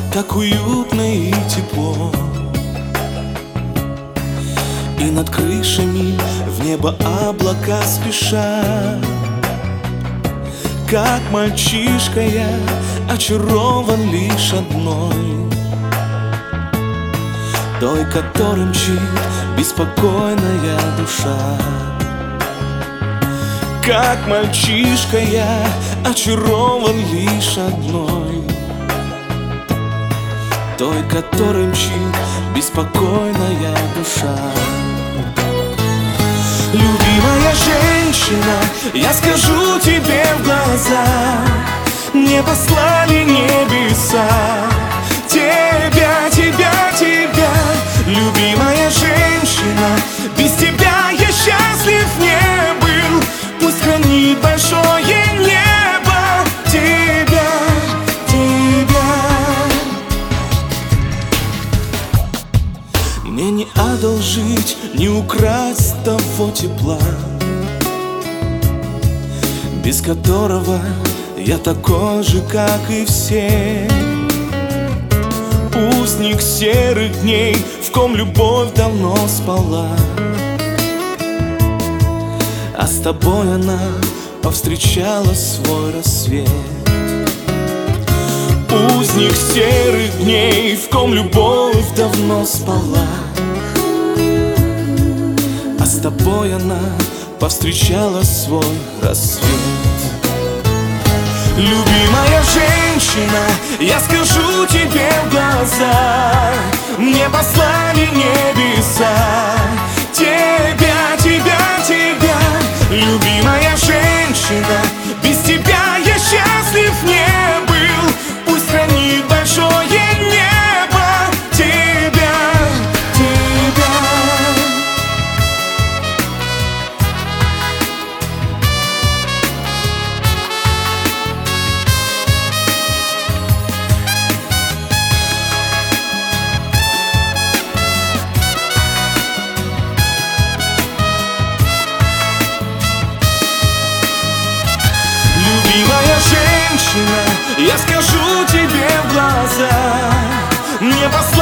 так уютно и тепло. И над крышами в небо облака спешат. Как мальчишка я очарован лишь одной, той, которой мчит беспокойная душа. Как мальчишка я очарован лишь одной, той, которой мчит беспокойная душа. Любимая женщина, я скажу тебе в глаза, мне послали небеса тебя, тебя, тебя. Любимая женщина, без тебя я счастлив не был. Пусть хранит большое небо тебя, тебя. Мне не одолжить, не украсть того тепла, без которого я такой же, как и все. Узник серых дней, в ком любовь давно спала, а с тобой она повстречала свой рассвет. Узник серых дней, в ком любовь давно спала, а с тобой она повстречала свой рассвет. Любимая женщина, я скажу тебе в глаза, мне послали небеса тебя, тебя, тебя. Любимая женщина, без тебя я счастлив не был. Пусть хранит большое небо тебя, тебя. Любимая женщина, я скажу тебе в глаза, мне послали